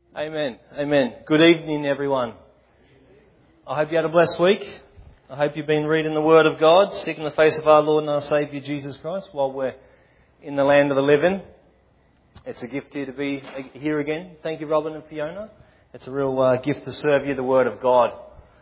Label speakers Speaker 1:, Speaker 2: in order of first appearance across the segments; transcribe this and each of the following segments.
Speaker 1: Amen. Amen. Good evening, everyone. I hope you had a blessed week. I hope you've been reading the Word of God, seeking the face of our Lord and our Saviour Jesus Christ while we're in the land of the living. It's a gift here to be here again. Thank you, Robin and Fiona. It's a real gift to serve you the Word of God.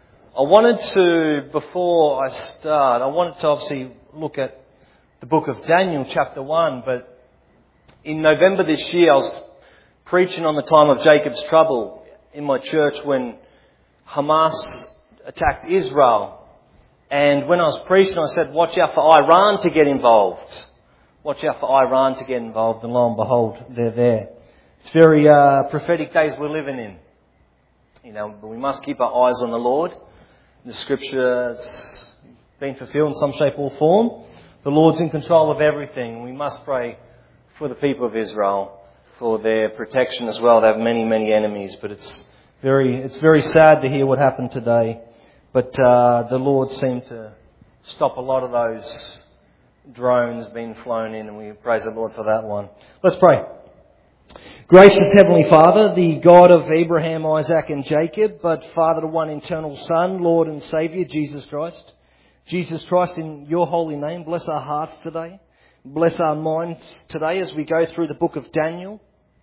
Speaker 1: Before I start, I wanted to obviously look at the book of Daniel, chapter 1, but in November this year I was preaching on the time of Jacob's trouble in my church when Hamas attacked Israel. And when I was preaching, I said, watch out for Iran to get involved. Watch out for Iran to get involved. And lo and behold, they're there. It's very prophetic days we're living in. But we must keep our eyes on the Lord. The scripture has been fulfilled in some shape or form. The Lord's in control of everything. We must pray for the people of Israel, for their protection as well. They have many, many enemies, but it's very sad to hear what happened today. But the Lord seemed to stop a lot of those drones being flown in, and we praise the Lord for that one. Let's pray. Gracious Heavenly Father, the God of Abraham, Isaac and Jacob, but Father, the one eternal Son, Lord and Saviour, Jesus Christ. Jesus Christ, in your holy name, bless our hearts today. Bless our minds today as we go through the book of Daniel.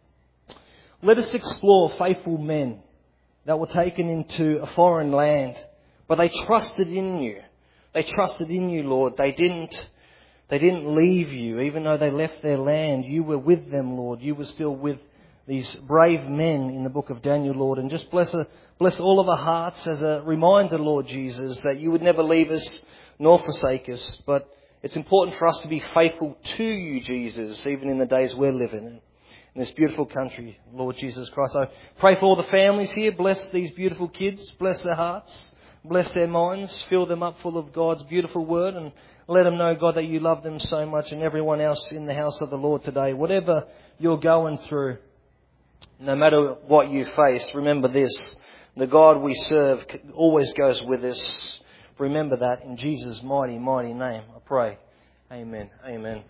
Speaker 1: Let us explore faithful men that were taken into a foreign land, but they trusted in you. They trusted in you, Lord. They didn't leave you. Even though they left their land, you were with them, Lord. You were still with these brave men in the book of Daniel, Lord. And just bless all of our hearts as a reminder, Lord Jesus, that you would never leave us nor forsake us. But it's important for us to be faithful to you, Jesus, even in the days we're living in this beautiful country, Lord Jesus Christ. I pray for all the families here. Bless these beautiful kids. Bless their hearts. Bless their minds. Fill them up full of God's beautiful word. And let them know, God, that you love them so much, and everyone else in the house of the Lord today. Whatever you're going through, no matter what you face, remember this. The God we serve always goes with us. Remember that in Jesus' mighty, mighty name, I pray. Amen. Amen.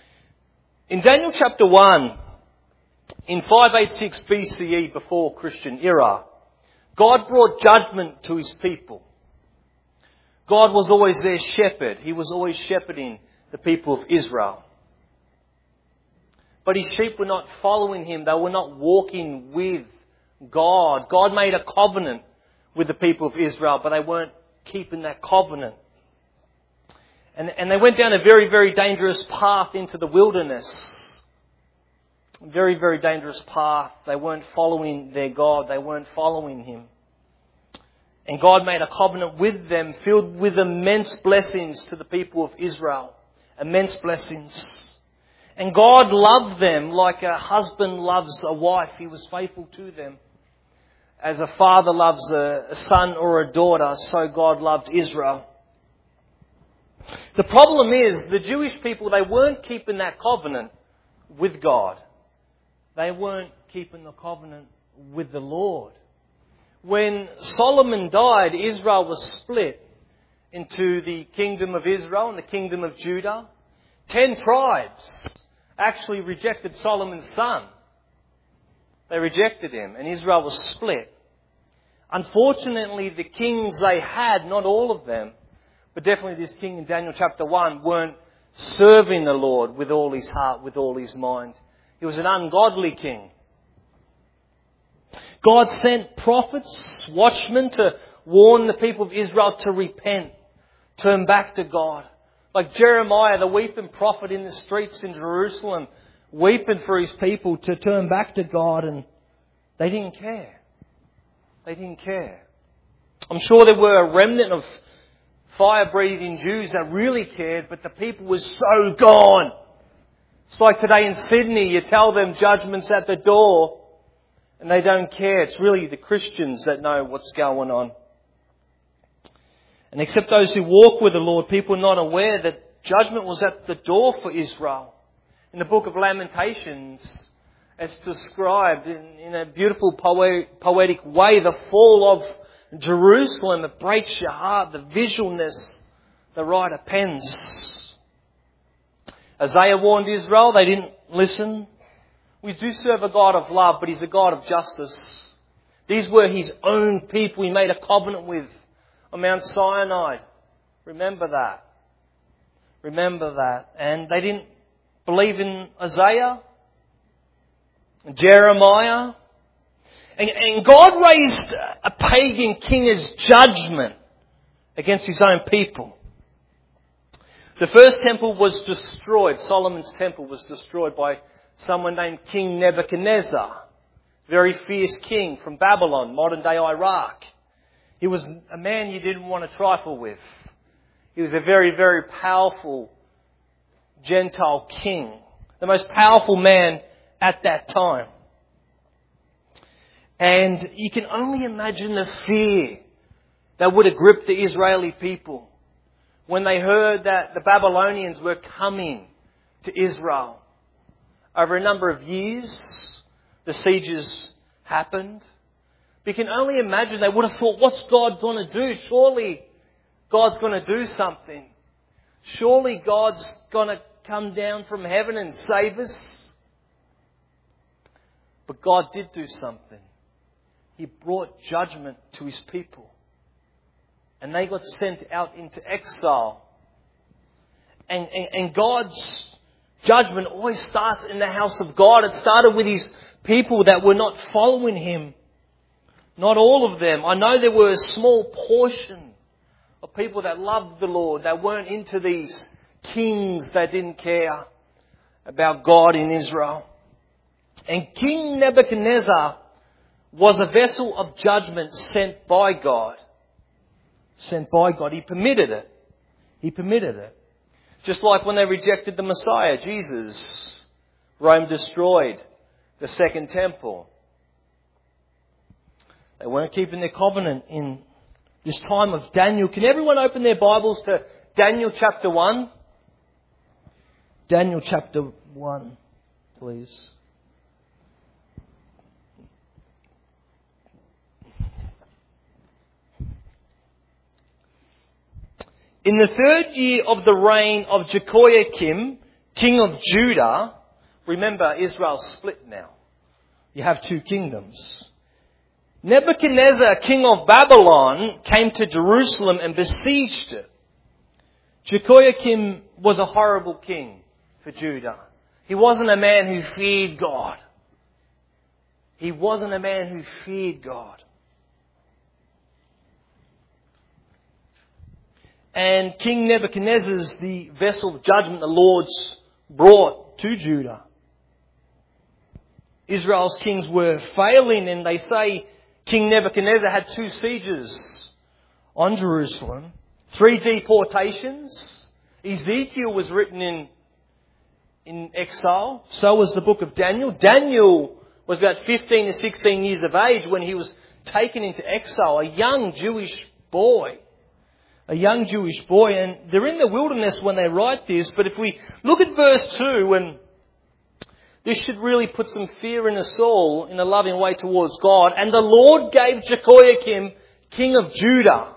Speaker 1: In Daniel chapter 1, in 586 BCE, before Christian era, God brought judgment to his people. God was always their shepherd. He was always shepherding the people of Israel. But his sheep were not following him. They were not walking with God. God made a covenant with the people of Israel, but they weren't keeping that covenant. And they went down a very, very dangerous path into the wilderness. Very, very dangerous path. They weren't following their God. They weren't following him. And God made a covenant with them filled with immense blessings to the people of Israel. Immense blessings. And God loved them like a husband loves a wife. He was faithful to them. As a father loves a son or a daughter, so God loved Israel. The problem is, the Jewish people, they weren't keeping that covenant with God. They weren't keeping the covenant with the Lord. When Solomon died, Israel was split into the kingdom of Israel and the kingdom of Judah. 10 tribes actually rejected Solomon's son. They rejected him, and Israel was split. Unfortunately, the kings they had, not all of them, but definitely this king in Daniel chapter 1, weren't serving the Lord with all his heart, with all his mind. He was an ungodly king. God sent prophets, watchmen, to warn the people of Israel to repent, turn back to God. Like Jeremiah, the weeping prophet in the streets in Jerusalem, weeping for his people to turn back to God, and they didn't care. They didn't care. I'm sure there were a remnant of fire-breathing Jews that really cared, but the people were so gone. It's like today in Sydney, you tell them judgment's at the door and they don't care. It's really the Christians that know what's going on. And except those who walk with the Lord, people are not aware that judgment was at the door for Israel. In the book of Lamentations, it's described in a beautiful poetic way, the fall of Jerusalem. It breaks your heart, the visualness the writer pens. Isaiah warned Israel, they didn't listen. We do serve a God of love, but He's a God of justice. These were His own people He made a covenant with on Mount Sinai. Remember that. Remember that. And they didn't believe in Isaiah, Jeremiah. And God raised a pagan king as judgment against His own people. The first temple was destroyed. Solomon's temple was destroyed by someone named King Nebuchadnezzar. Very fierce king from Babylon, modern day Iraq. He was a man you didn't want to trifle with. He was a very, very powerful Gentile king. The most powerful man at that time. And you can only imagine the fear that would have gripped the Israeli people when they heard that the Babylonians were coming to Israel. Over a number of years, the sieges happened. But you can only imagine they would have thought, what's God going to do? Surely God's going to do something. Surely God's going to come down from heaven and save us. But God did do something. He brought judgment to His people. And they got sent out into exile. And God's judgment always starts in the house of God. It started with His people that were not following Him. Not all of them. I know there were a small portion of people that loved the Lord, that weren't into these kings that didn't care about God in Israel. And King Nebuchadnezzar was a vessel of judgment sent by God. Sent by God. He permitted it. He permitted it. Just like when they rejected the Messiah, Jesus. Rome destroyed the second temple. They weren't keeping their covenant in this time of Daniel. Can everyone open their Bibles to Daniel chapter 1? Daniel chapter 1, please. In the third year of the reign of Jehoiakim, king of Judah, remember Israel's split now. You have two kingdoms. Nebuchadnezzar, king of Babylon, came to Jerusalem and besieged it. Jehoiakim was a horrible king for Judah. He wasn't a man who feared God. He wasn't a man who feared God. And King Nebuchadnezzar's the vessel of judgment the Lord's brought to Judah. Israel's kings were failing, and they say King Nebuchadnezzar had 2 sieges on Jerusalem, 3 deportations. Ezekiel was written in exile. So was the book of Daniel. Daniel was about 15 to 16 years of age when he was taken into exile, a young Jewish boy. A young Jewish boy, and they're in the wilderness when they write this. But if we look at verse 2, and this should really put some fear in us all in a loving way towards God. And the Lord gave Jehoiakim, king of Judah,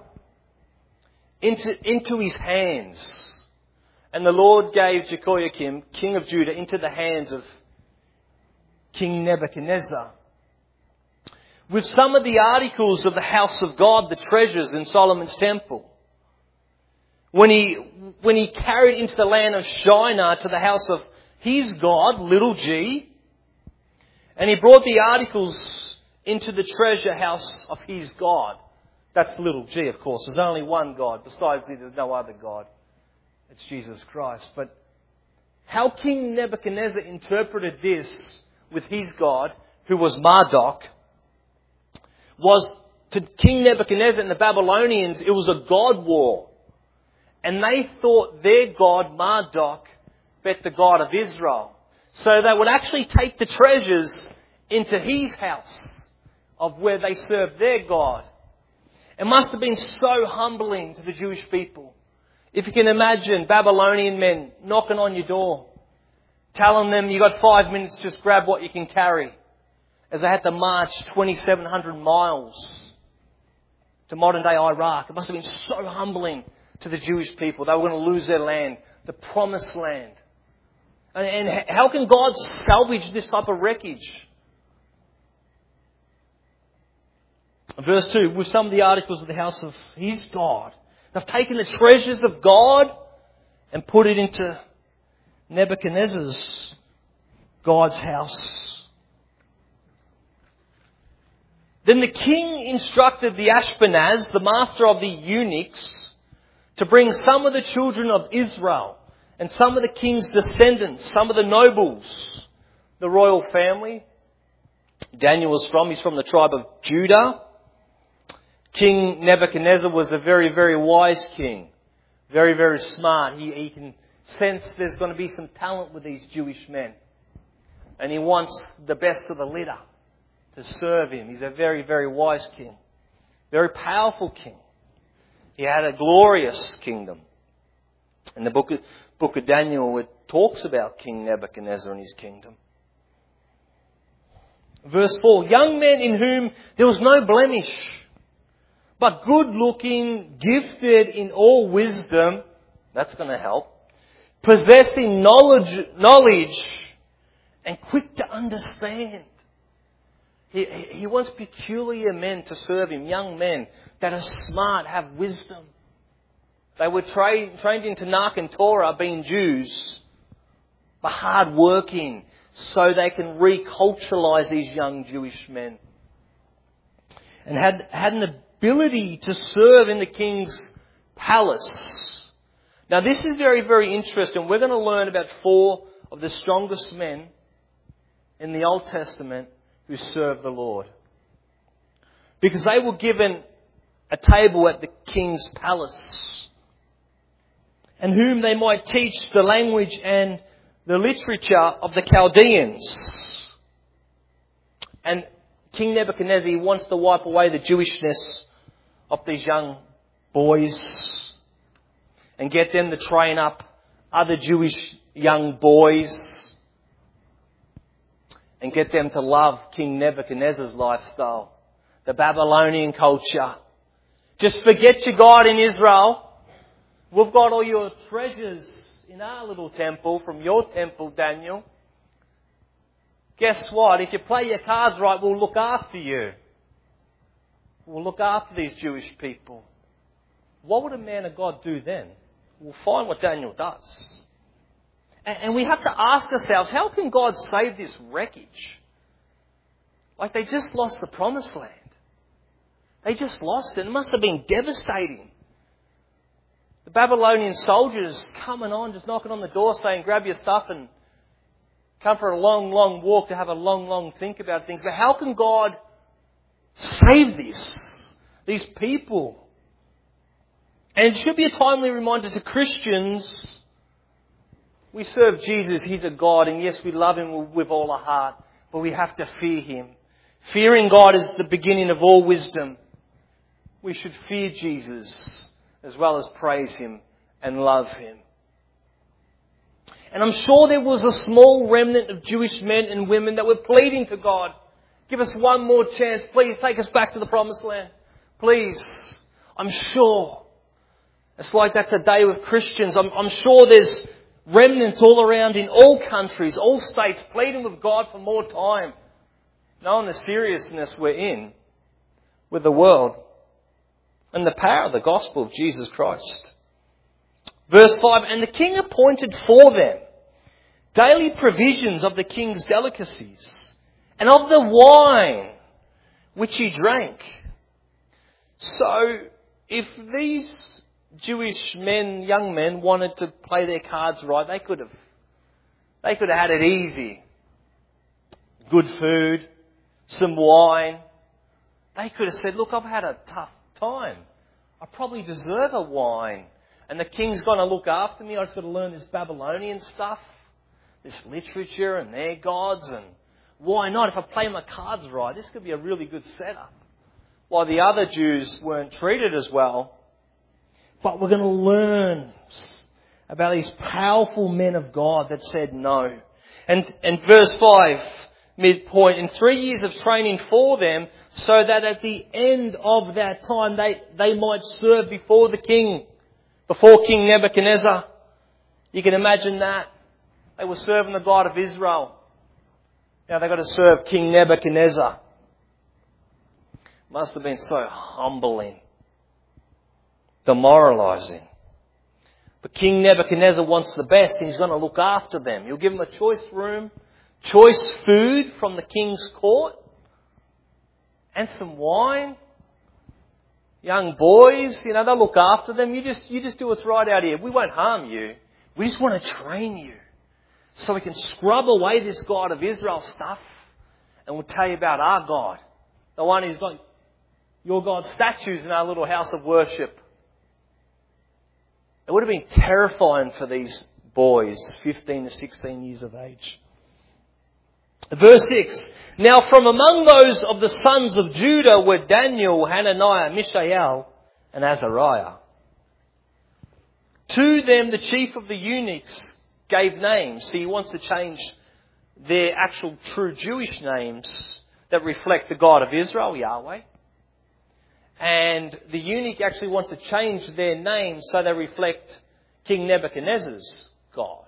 Speaker 1: into his hands. And the Lord gave Jehoiakim, king of Judah, into the hands of King Nebuchadnezzar. With some of the articles of the house of God, the treasures in Solomon's temple. When he carried into the land of Shinar to the house of his God, little g, and he brought the articles into the treasure house of his God. That's little g, of course. There's only one God. Besides thee, there's no other God. It's Jesus Christ. But how King Nebuchadnezzar interpreted this with his God, who was Marduk, was to King Nebuchadnezzar and the Babylonians, it was a God war. And they thought their God, Marduk, bet the God of Israel. So they would actually take the treasures into his house of where they served their God. It must have been so humbling to the Jewish people. If you can imagine Babylonian men knocking on your door, telling them you got 5 minutes, just grab what you can carry. As they had to march 2,700 miles to modern day Iraq. It must have been so humbling to the Jewish people. They were going to lose their land, the promised land. And how can God salvage this type of wreckage? Verse 2, with some of the articles of the house of his God. They've taken the treasures of God and put it into Nebuchadnezzar's God's house. Then the king instructed the Ashpenaz, the master of the eunuchs, to bring some of the children of Israel and some of the king's descendants, some of the nobles, the royal family. Daniel he's from the tribe of Judah. King Nebuchadnezzar was a very, very wise king. Very, very smart. He can sense there's going to be some talent with these Jewish men. And he wants the best of the litter to serve him. He's a very, very wise king. Very powerful king. He had a glorious kingdom. In the book of Daniel, it talks about King Nebuchadnezzar and his kingdom. Verse 4, young men in whom there was no blemish, but good looking, gifted in all wisdom, that's going to help, possessing knowledge and quick to understand. He wants peculiar men to serve him, young men that are smart, have wisdom. They were trained in Tanakh and Torah, being Jews, but hard working, so they can reculturalize these young Jewish men. And had an ability to serve in the king's palace. Now this is very, very interesting. We're going to learn about 4 of the strongest men in the Old Testament who served the Lord. Because they were given a table at the king's palace, and whom they might teach the language and the literature of the Chaldeans. And King Nebuchadnezzar, he wants to wipe away the Jewishness of these young boys and get them to train up other Jewish young boys and get them to love King Nebuchadnezzar's lifestyle, the Babylonian culture. Just forget your God in Israel. We've got all your treasures in our little temple from your temple, Daniel. Guess what? If you play your cards right, we'll look after you. We'll look after these Jewish people. What would a man of God do then? We'll find what Daniel does. And we have to ask ourselves, how can God save this wreckage? Like they just lost the promised land. They just lost it. It must have been devastating. The Babylonian soldiers coming on, just knocking on the door saying, grab your stuff and come for a long, long walk to have a long, long think about things. But how can God save these people? And it should be a timely reminder to Christians. We serve Jesus. He's a God. And yes, we love Him with all our heart. But we have to fear Him. Fearing God is the beginning of all wisdom. We should fear Jesus as well as praise Him and love Him. And I'm sure there was a small remnant of Jewish men and women that were pleading to God, give us one more chance. Please take us back to the promised land. Please. I'm sure. It's like that today with Christians. I'm sure there's remnants all around in all countries, all states, pleading with God for more time. Knowing the seriousness we're in with the world and the power of the gospel of Jesus Christ. Verse 5, and the king appointed for them daily provisions of the king's delicacies and of the wine which he drank. So, if these Jewish men, young men, wanted to play their cards right, they could have had it easy. Good food, some wine. They could have said, look, I've had a tough time. I probably deserve a wine. And the king's going to look after me. I've got to learn this Babylonian stuff, this literature and their gods. And why not? If I play my cards right, this could be a really good setup. While the other Jews weren't treated as well. But we're going to learn about these powerful men of God that said no. And verse 5, midpoint, in 3 years of training for them, so that at the end of that time they might serve before the king, before King Nebuchadnezzar. You can imagine that. They were serving the God of Israel. Now they've got to serve King Nebuchadnezzar. Must have been so humbling, demoralising. But King Nebuchadnezzar wants the best and he's going to look after them. He'll give them a choice room, choice food from the king's court, and some wine. Young boys, they'll look after them. You just do what's right out here. We won't harm you. We just want to train you so we can scrub away this God of Israel stuff and we'll tell you about our God. The one who's got your God's statues in our little house of worship. It would have been terrifying for these boys, 15 to 16 years of age. Verse 6. Now from among those of the sons of Judah were Daniel, Hananiah, Mishael, and Azariah. To them the chief of the eunuchs gave names. See, he wants to change their actual true Jewish names that reflect the God of Israel, Yahweh. And the eunuch actually wants to change their names so they reflect King Nebuchadnezzar's God.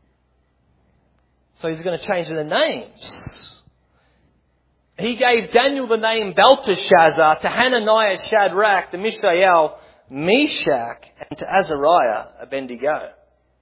Speaker 1: So he's going to change their names. He gave Daniel the name Belteshazzar, to Hananiah Shadrach, to Mishael Meshach, and to Azariah Abednego.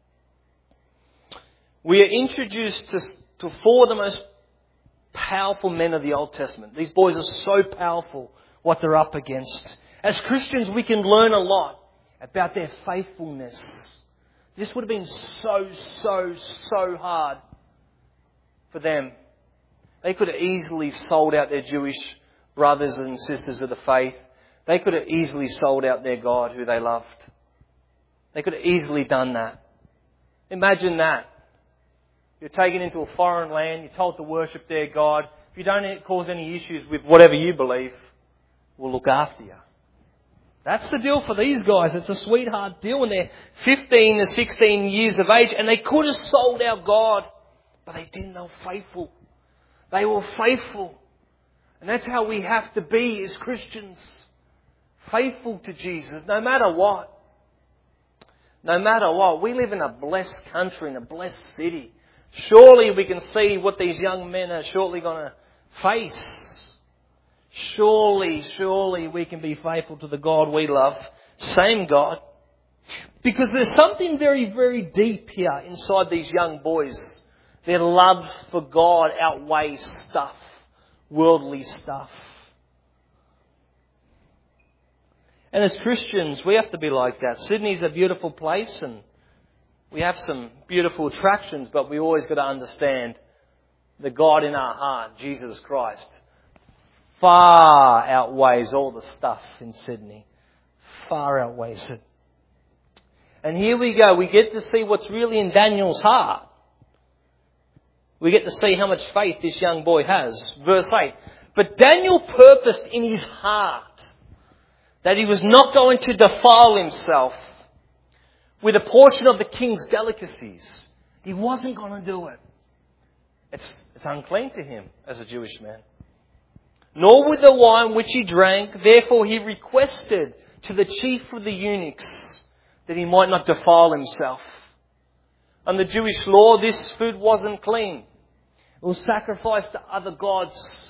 Speaker 1: We are introduced to four of the most powerful men of the Old Testament. These boys are so powerful, what they're up against. As Christians, we can learn a lot about their faithfulness. This would have been so hard for them. They could have easily sold out their Jewish brothers and sisters of the faith. They could have easily sold out their God who they loved. They could have easily done that. Imagine that. You're taken into a foreign land. You're told to worship their God. If you don't cause any issues with whatever you believe, we'll look after you. That's the deal for these guys. It's a sweetheart deal when they're 15 to 16 years of age. And they could have sold out God, but they didn't. They were faithful. They were faithful. And that's how we have to be as Christians. Faithful to Jesus, no matter what. No matter what. We live in a blessed country, in a blessed city. Surely we can see what these young men are shortly going to face. Surely we can be faithful to the God we love. Same God. Because there's something very deep here inside these young boys. Their love for God outweighs stuff. Worldly stuff. And as Christians, we have to be like that. Sydney's a beautiful place and we have some beautiful attractions, but we always got to understand the God in our heart, Jesus Christ, far outweighs all the stuff in Sydney. Far outweighs it. And here we go. We get to see what's really in Daniel's heart. We get to see how much faith this young boy has. Verse 8. But Daniel purposed in his heart that he was not going to defile himself with a portion of the king's delicacies. He wasn't going to do it. It's unclean to him as a Jewish man. Nor with the wine which he drank. Therefore he requested to the chief of the eunuchs that he might not defile himself. Under Jewish law, this food wasn't clean. It was sacrificed to other gods.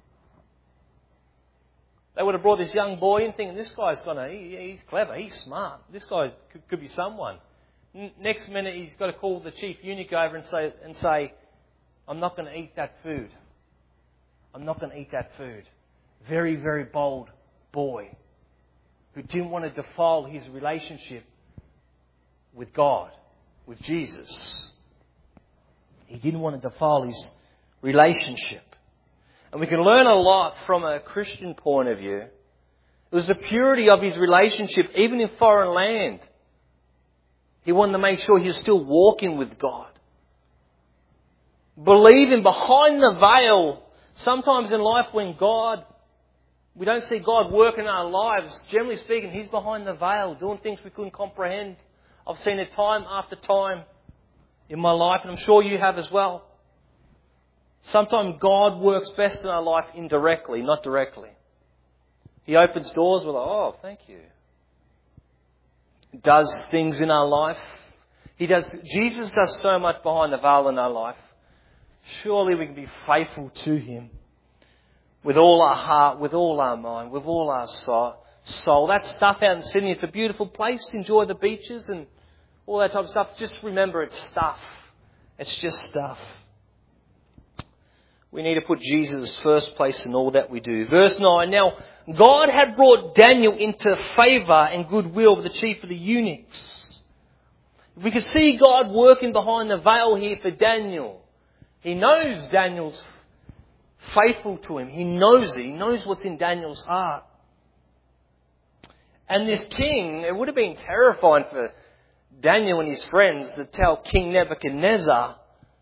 Speaker 1: They would have brought this young boy in thinking, this guy's he's clever, he's smart. This guy could be someone. Next minute he's got to call the chief eunuch over and say, I'm not going to eat that food. I'm not going to eat that food. Very bold boy who didn't want to defile his relationship with God, with Jesus. He didn't want to defile his relationship. And we can learn a lot from a Christian point of view. It was the purity of his relationship, even in foreign land. He wanted to make sure he was still walking with God. Believing behind the veil. Sometimes in life when we don't see God work in our lives, generally speaking, He's behind the veil, doing things we couldn't comprehend. I've seen it time after time in my life, and I'm sure you have as well. Sometimes God works best in our life indirectly, not directly. He opens doors, we're like, oh, thank you. He does things in our life. Jesus does so much behind the veil in our life. Surely we can be faithful to Him with all our heart, with all our mind, with all our soul. That stuff out in Sydney, it's a beautiful place. Enjoy the beaches and all that type of stuff. Just remember, it's stuff. It's just stuff. We need to put Jesus first place in all that we do. Verse 9. Now, God had brought Daniel into favour and goodwill with the chief of the eunuchs. We can see God working behind the veil here for Daniel. He knows Daniel's faithful to him. He knows it. He knows what's in Daniel's heart. And this king, it would have been terrifying for Daniel and his friends to tell King Nebuchadnezzar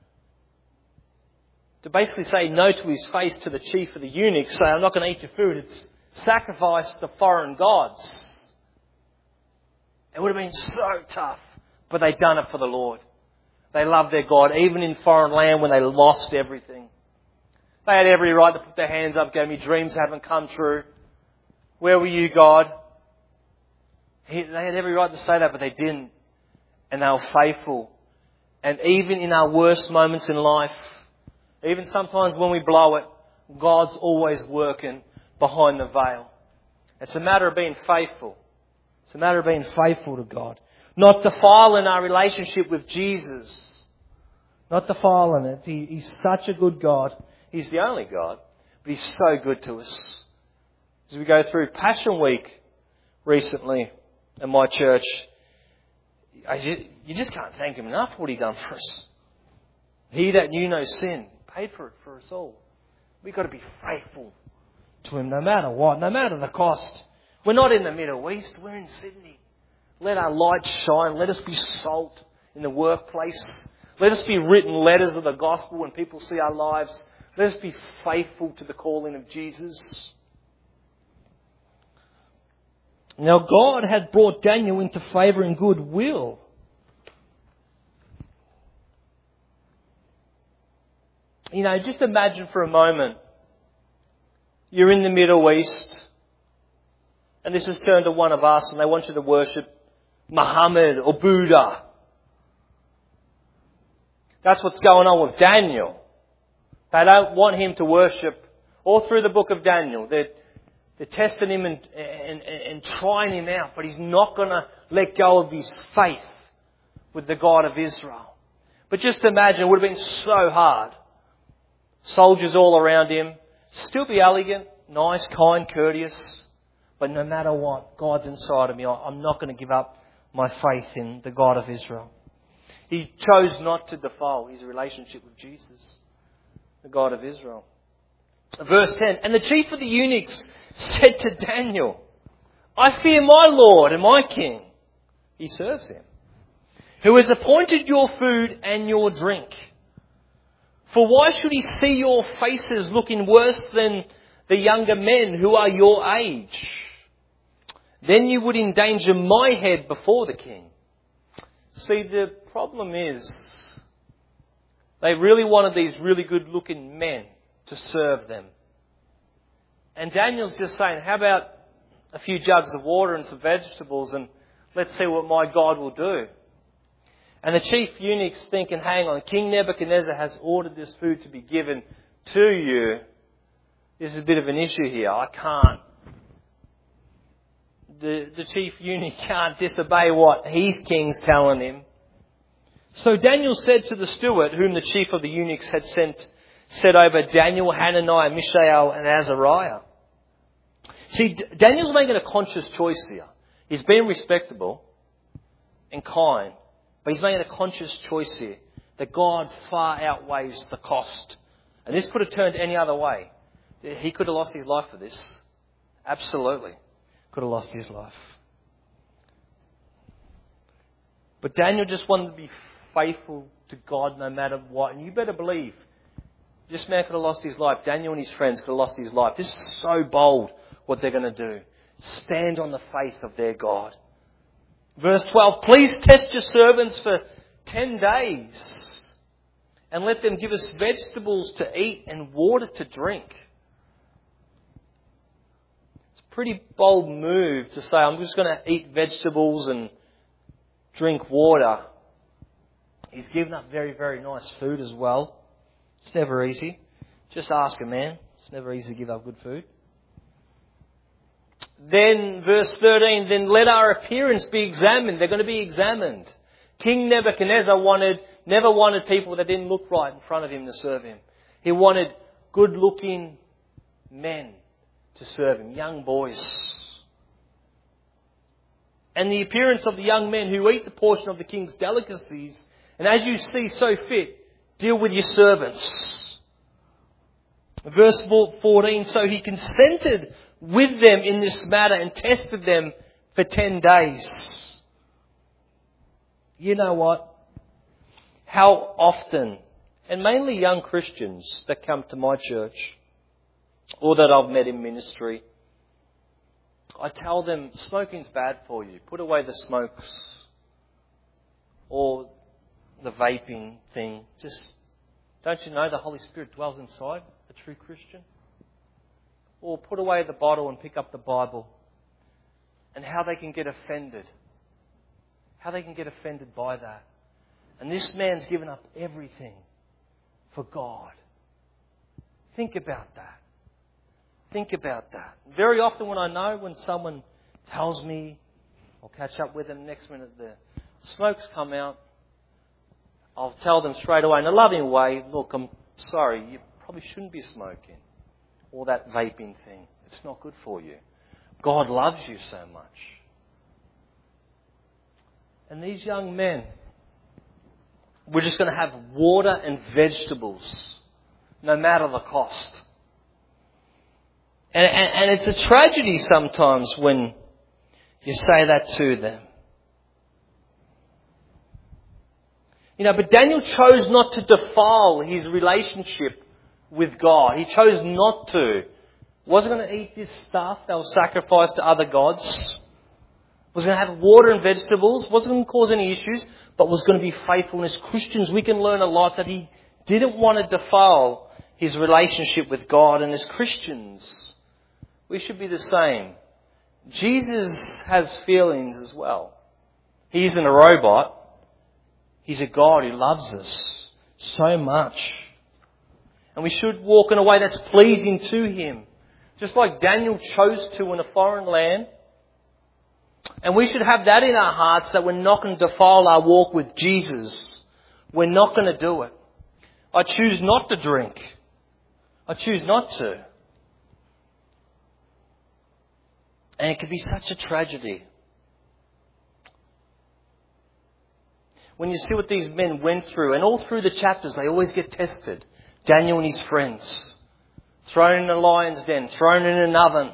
Speaker 1: to basically say no to his face to the chief of the eunuchs, say, I'm not going to eat your food. It's sacrifice to foreign gods. It would have been so tough, but they'd done it for the Lord. They loved their God, even in foreign land when they lost everything. They had every right to put their hands up, go, my dreams haven't come true. Where were you, God? They had every right to say that, but they didn't. And they were faithful. And even in our worst moments in life, even sometimes when we blow it, God's always working behind the veil. It's a matter of being faithful. It's a matter of being faithful to God. Not defiling our relationship with Jesus. Not defiling it. He's such a good God. He's the only God. But He's so good to us. As we go through Passion Week recently in my church, you just can't thank Him enough for what He done for us. He that knew no sin paid for it for us all. We've got to be faithful to Him no matter what, no matter the cost. We're not in the Middle East, we're in Sydney. Let our light shine. Let us be salt in the workplace. Let us be written letters of the gospel when people see our lives. Let us be faithful to the calling of Jesus. Now God had brought Daniel into favour and goodwill. You know, just imagine for a moment, you're in the Middle East, and this is turned to one of us, and they want you to worship Muhammad or Buddha. That's what's going on with Daniel. They don't want him to worship. All through the book of Daniel, they're testing him and trying him out, but he's not going to let go of his faith with the God of Israel. But just imagine, it would have been so hard. Soldiers all around him, still be elegant, nice, kind, courteous, but no matter what, God's inside of me. I'm not going to give up my faith in the God of Israel. He chose not to defile his relationship with Jesus, the God of Israel. Verse 10, and the chief of the eunuchs said to Daniel, I fear my Lord and my King. He serves him, who has appointed your food and your drink. For why should he see your faces looking worse than the younger men who are your age? Then you would endanger my head before the king. See, the problem is, they really wanted these really good looking men to serve them. And Daniel's just saying, how about a few jugs of water and some vegetables, and let's see what my God will do. And the chief eunuch's thinking, hang on, King Nebuchadnezzar has ordered this food to be given to you. This is a bit of an issue here. I can't. The chief eunuch can't disobey what his king's telling him. So Daniel said to the steward, whom the chief of the eunuchs had set over Daniel, Hananiah, Mishael and Azariah. See, Daniel's making a conscious choice here. He's being respectable and kind, but he's making a conscious choice here that God far outweighs the cost. And this could have turned any other way. He could have lost his life for this. Absolutely. Could have lost his life. But Daniel just wanted to be faithful to God no matter what. And you better believe, this man could have lost his life. Daniel and his friends could have lost his life. This is so bold what they're going to do. Stand on the faith of their God. Verse 12, please test your servants for 10 days and let them give us vegetables to eat and water to drink. It's a pretty bold move to say, I'm just going to eat vegetables and drink water He's given up very, very nice food as well. It's never easy. Just ask a man. It's never easy to give up good food. Then, verse 13, then let our appearance be examined. They're going to be examined. King Nebuchadnezzar never wanted people that didn't look right in front of him to serve him. He wanted good-looking men to serve him, young boys. And the appearance of the young men who eat the portion of the king's delicacies, and as you see so fit, deal with your servants. Verse 14, so he consented with them in this matter and tested them for 10 days. You know what? How often, and mainly young Christians that come to my church, or that I've met in ministry, I tell them, smoking's bad for you. Put away the smokes or the vaping thing. Just, don't you know the Holy Spirit dwells inside a true Christian? Or put away the bottle and pick up the Bible. And how they can get offended. How they can get offended by that. And this man's given up everything for God. Think about that. Think about that. Very often when someone tells me, I'll catch up with them, next minute the smoke's come out, I'll tell them straight away in a loving way, look, I'm sorry, you probably shouldn't be smoking. Or that vaping thing. It's not good for you. God loves you so much. And these young men, we're just going to have water and vegetables, no matter the cost. And it's a tragedy sometimes when you say that to them. You know, but Daniel chose not to defile his relationship with God. He chose not to. Wasn't going to eat this stuff that was sacrificed to other gods. Was going to have water and vegetables. Wasn't going to cause any issues, but was going to be faithful. And as Christians, we can learn a lot that he didn't want to defile his relationship with God. And as Christians, we should be the same. Jesus has feelings as well. He isn't a robot. He's a God who loves us so much. And we should walk in a way that's pleasing to Him. Just like Daniel chose to in a foreign land. And we should have that in our hearts, that we're not going to defile our walk with Jesus. We're not going to do it. I choose not to drink. I choose not to. And it can be such a tragedy. When you see what these men went through, and all through the chapters, they always get tested. Daniel and his friends. Thrown in a lion's den, thrown in an oven.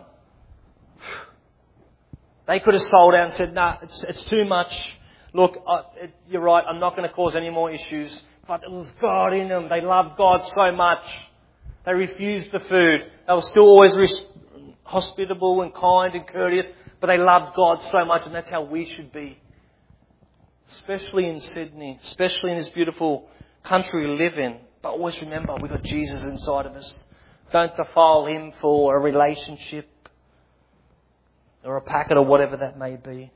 Speaker 1: They could have sold out and said, no, it's too much. Look, you're right, I'm not going to cause any more issues. But it was God in them. They loved God so much. They refused the food. They were still always hospitable and kind and courteous. But they loved God so much, and that's how we should be. Especially in Sydney. Especially in this beautiful country we live in. But always remember, we've got Jesus inside of us. Don't defile Him for a relationship or a packet or whatever that may be.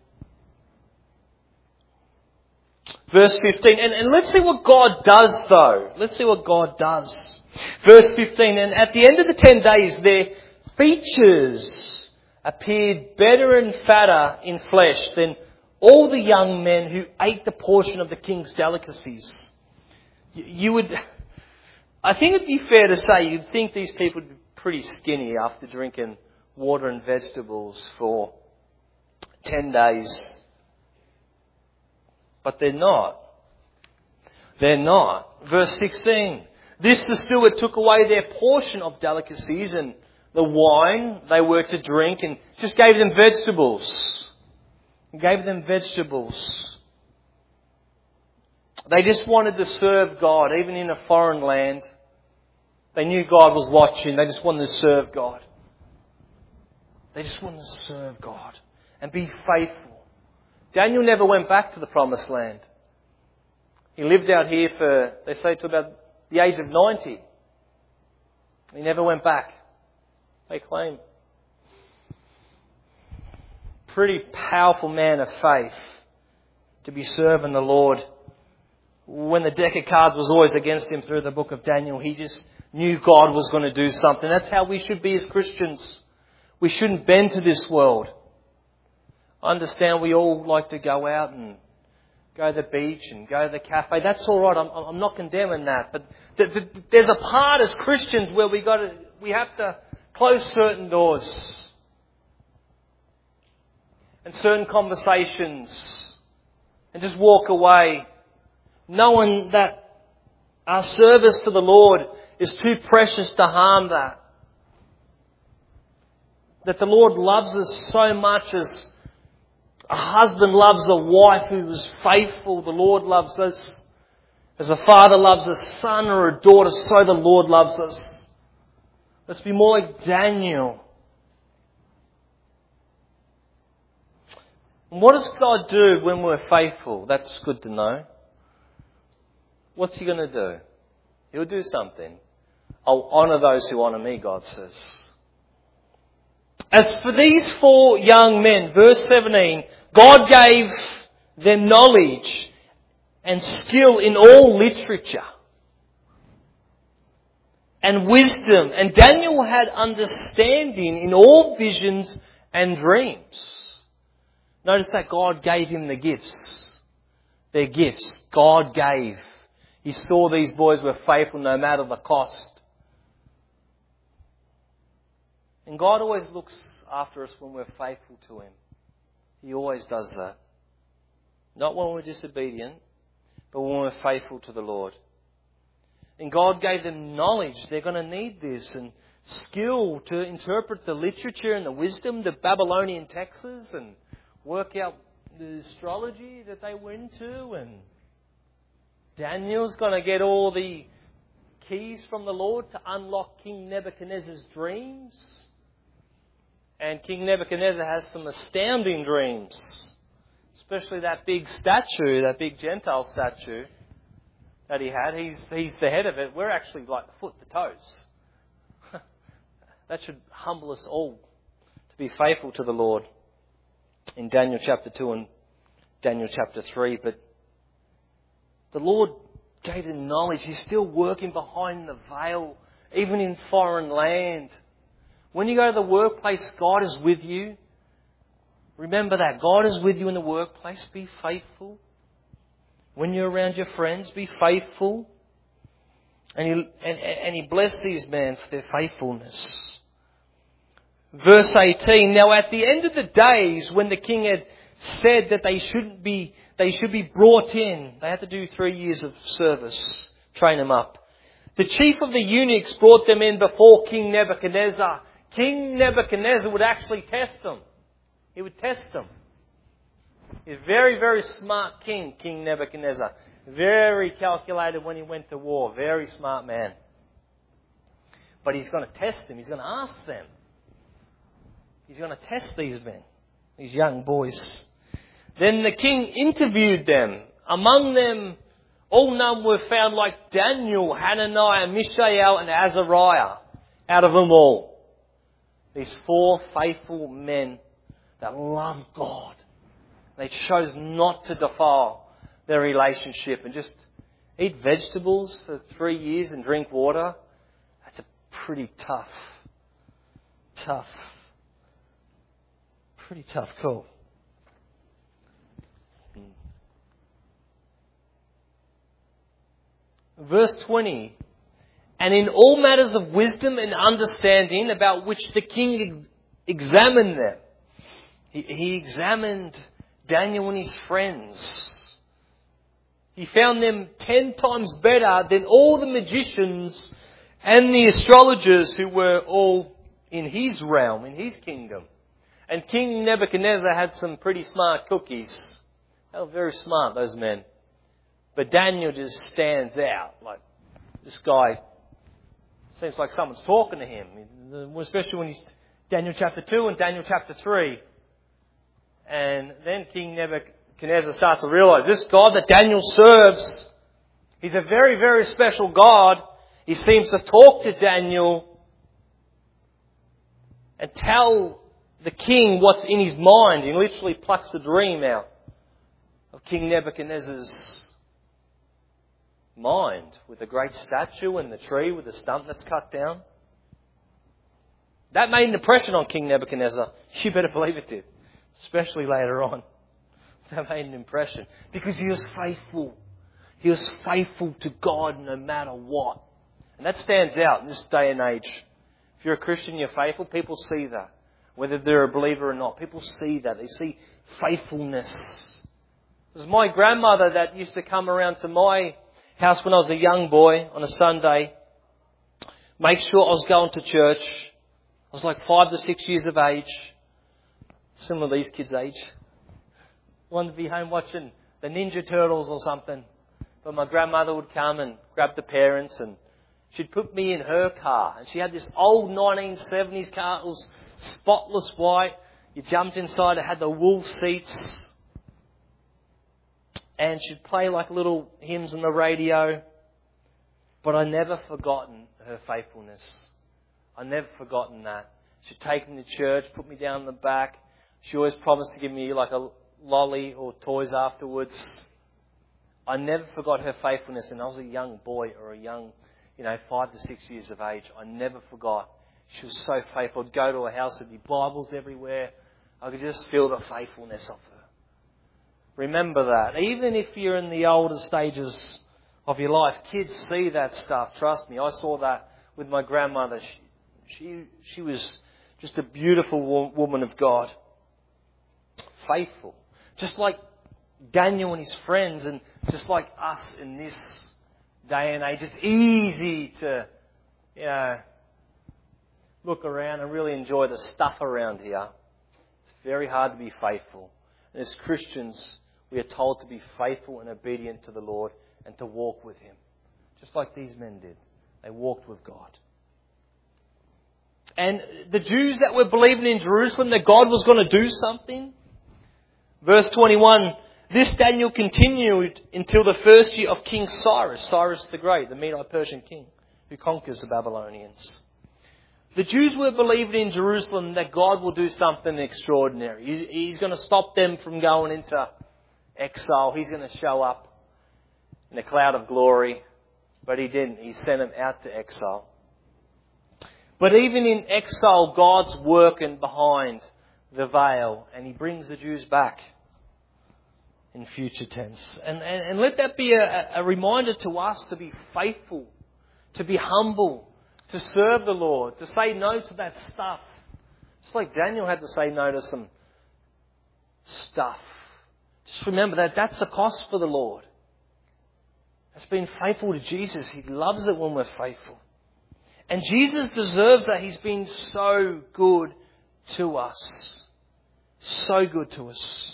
Speaker 1: Verse 15. And let's see what God does though. Let's see what God does. Verse 15. And at the end of the 10 days, their features appeared better and fatter in flesh than all the young men who ate the portion of the king's delicacies. I think it'd be fair to say you'd think these people would be pretty skinny after drinking water and vegetables for 10 days. But they're not. They're not. Verse 16. This the steward took away their portion of delicacies and the wine they were to drink and just gave them vegetables. He gave them vegetables. They just wanted to serve God, even in a foreign land. They knew God was watching. They just wanted to serve God. They just wanted to serve God and be faithful. Daniel never went back to the promised land. He lived out here for, they say, to about the age of 90. He never went back. They claim. Pretty powerful man of faith to be serving the Lord when the deck of cards was always against him through the book of Daniel, he just knew God was going to do something. That's how we should be as Christians. We shouldn't bend to this world. I understand we all like to go out and go to the beach and go to the cafe. That's all right. I'm not condemning that. But there's a part as Christians where we have to close certain doors and certain conversations and just walk away, knowing that our service to the Lord is too precious to harm that. That the Lord loves us so much as a husband loves a wife who is faithful. The Lord loves us. As a father loves a son or a daughter, so the Lord loves us. Let's be more like Daniel. And what does God do when we're faithful? That's good to know. What's He going to do? He'll do something. I'll honour those who honour me, God says. As for these 4 young men, verse 17, God gave them knowledge and skill in all literature and wisdom. And Daniel had understanding in all visions and dreams. Notice that God gave him the gifts. Their gifts. God gave. He saw these boys were faithful no matter the cost. And God always looks after us when we're faithful to Him. He always does that. Not when we're disobedient, but when we're faithful to the Lord. And God gave them knowledge. They're going to need this. And skill to interpret the literature and the wisdom, the Babylonian texts, and work out the astrology that they were into. And Daniel's going to get all the keys from the Lord to unlock King Nebuchadnezzar's dreams. And King Nebuchadnezzar has some astounding dreams. Especially that big statue, that big Gentile statue that he had. He's the head of it. We're actually like the foot, the toes. That should humble us all to be faithful to the Lord. In Daniel chapter 2 and Daniel chapter 3. But the Lord gave them knowledge. He's still working behind the veil, even in foreign land. When you go to the workplace, God is with you. Remember that. God is with you in the workplace. Be faithful. When you're around your friends, be faithful. And He blessed these men for their faithfulness. Verse 18. Now at the end of the days, when the king had said that they should be brought in, they had to do 3 years of service, train them up. The chief of the eunuchs brought them in before King Nebuchadnezzar. King Nebuchadnezzar would actually test them. He would test them. He's a very, very smart king, King Nebuchadnezzar. Very calculated when he went to war. Very smart man. But he's going to test them. He's going to ask them. He's going to test these men, these young boys. Then the king interviewed them. Among them, all none were found like Daniel, Hananiah, Mishael, and Azariah. Out of them all. These 4 faithful men that love God. They chose not to defile their relationship and just eat vegetables for 3 years and drink water. That's a pretty tough call. Verse 20. And in all matters of wisdom and understanding about which the king examined them. He examined Daniel and his friends. He found them 10 times better than all the magicians and the astrologers who were all in his realm, in his kingdom. And King Nebuchadnezzar had some pretty smart cookies. They were very smart, those men. But Daniel just stands out. Like, this guy seems like someone's talking to him. Especially when he's Daniel chapter 2 and Daniel chapter 3. And then King Nebuchadnezzar starts to realize this God that Daniel serves, He's a very, very special God. He seems to talk to Daniel and tell the king what's in his mind. He literally plucks the dream out of King Nebuchadnezzar's mind with the great statue and the tree with the stump that's cut down? That made an impression on King Nebuchadnezzar. You better believe it did. Especially later on. That made an impression. Because he was faithful. He was faithful to God no matter what. And that stands out in this day and age. If you're a Christian, you're faithful, people see that. Whether they're a believer or not, people see that. They see faithfulness. It was my grandmother that used to come around to my house when I was a young boy on a Sunday. Make sure I was going to church. I was like 5 to 6 years of age. Similar to these kids' age. Wanted to be home watching the Ninja Turtles or something. But my grandmother would come and grab the parents and she'd put me in her car. And she had this old 1970s car. It was spotless white. You jumped inside. It had the wool seats. And she'd play like little hymns on the radio. But I never forgotten her faithfulness. I never forgotten that. She'd take me to church, put me down in the back. She always promised to give me like a lolly or toys afterwards. I never forgot her faithfulness. And I was a young boy or a young, 5 to 6 years of age. I never forgot. She was so faithful. I'd go to her house, there'd be Bibles everywhere. I could just feel the faithfulness of her. Remember that. Even if you're in the older stages of your life, kids see that stuff. Trust me, I saw that with my grandmother. She was just a beautiful woman of God. Faithful. Just like Daniel and his friends, and just like us in this day and age. It's easy to, look around and really enjoy the stuff around here. It's very hard to be faithful. And as Christians, we are told to be faithful and obedient to the Lord and to walk with Him. Just like these men did. They walked with God. And the Jews that were believing in Jerusalem that God was going to do something. Verse 21, this Daniel continued until the first year of King Cyrus. Cyrus the Great, the Medo-Persian king who conquers the Babylonians. The Jews were believing in Jerusalem that God will do something extraordinary. He's going to stop them from going into exile. He's going to show up in a cloud of glory. But He didn't. He sent them out to exile. But even in exile, God's working behind the veil. And He brings the Jews back in future tense. And let that be a reminder to us to be faithful, to be humble, to serve the Lord, to say no to that stuff. Just like Daniel had to say no to some stuff. Just remember that that's the cost for the Lord. That's being faithful to Jesus. He loves it when we're faithful. And Jesus deserves that. He's been so good to us. So good to us.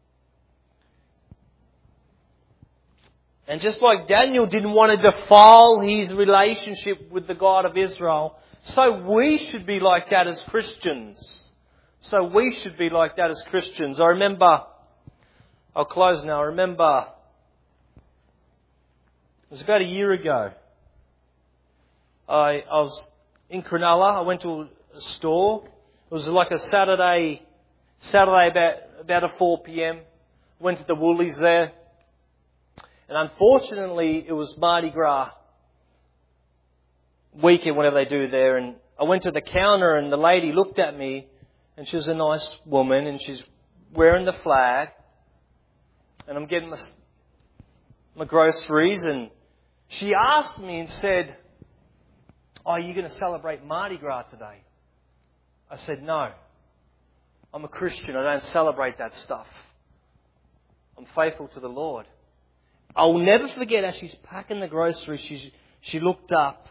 Speaker 1: And just like Daniel didn't want to defile his relationship with the God of Israel, so we should be like that as Christians. So we should be like that as Christians. I'll close now. I remember it was about a year ago. I was in Cronulla. I went to a store. It was like a Saturday about 4 p.m. Went to the Woolies there. And unfortunately, it was Mardi Gras weekend, whatever they do there. And I went to the counter and the lady looked at me and she was a nice woman and she's wearing the flag. And I'm getting my groceries and she asked me and said, "Oh, are you going to celebrate Mardi Gras today?" I said, "No. I'm a Christian. I don't celebrate that stuff. I'm faithful to the Lord." I'll never forget as she's packing the groceries, she looked up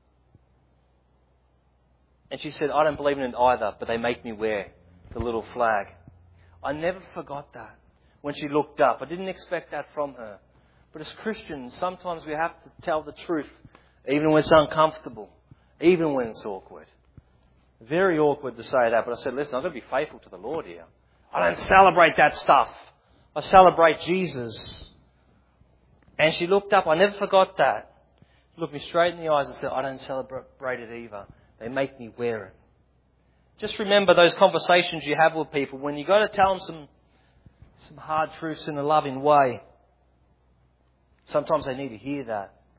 Speaker 1: and she said, "I don't believe in it either, but they make me wear the little flag." I never forgot that when she looked up. I didn't expect that from her. But as Christians, sometimes we have to tell the truth, even when it's uncomfortable, even when it's awkward. Very awkward to say that, but I said, listen, I've got to be faithful to the Lord here. I don't celebrate that stuff. I celebrate Jesus. And she looked up. I never forgot that. She looked me straight in the eyes and said, "I don't celebrate it either. They make me wear it." Just remember those conversations you have with people when you got to tell them some hard truths in a loving way. Sometimes they need to hear that.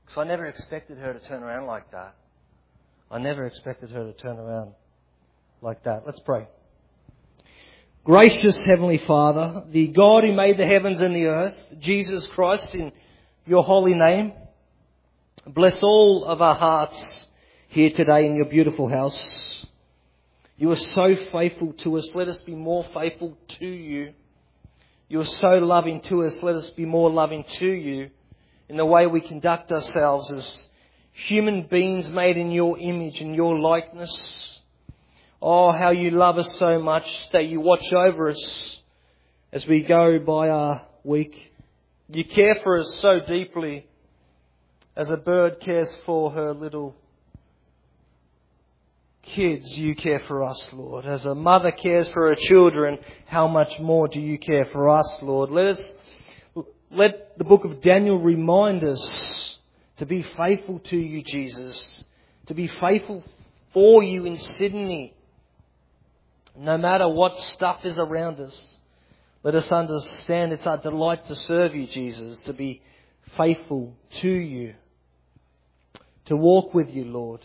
Speaker 1: Because I never expected her to turn around like that. I never expected her to turn around like that. Let's pray. Gracious Heavenly Father, the God who made the heavens and the earth, Jesus Christ, in your holy name, bless all of our hearts here today in your beautiful house. You are so faithful to us. Let us be more faithful to you. You are so loving to us. Let us be more loving to you in the way we conduct ourselves as human beings made in your image and your likeness. Oh, how you love us so much that you watch over us as we go by our week. You care for us so deeply as a bird cares for her little kids. You care for us, Lord. As a mother cares for her children, how much more do you care for us, Lord? Let the book of Daniel remind us to be faithful to you, Jesus. To be faithful for you in Sydney. No matter what stuff is around us, let us understand it's our delight to serve you, Jesus. To be faithful to you. To walk with you, Lord.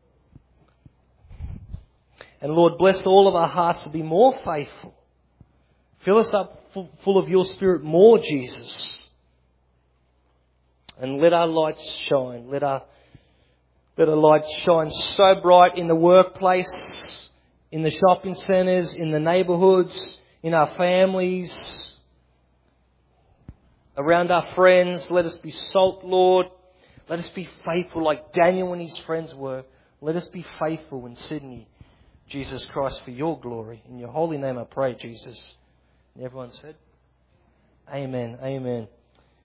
Speaker 1: And Lord, bless all of our hearts to be more faithful. Fill us up full of your Spirit more, Jesus. And let our lights shine. Let our lights shine so bright in the workplace, in the shopping centres, in the neighbourhoods, in our families, around our friends. Let us be salt, Lord. Let us be faithful like Daniel and his friends were. Let us be faithful in Sydney, Jesus Christ, for your glory. In your holy name I pray, Jesus. And everyone said, Amen. Amen.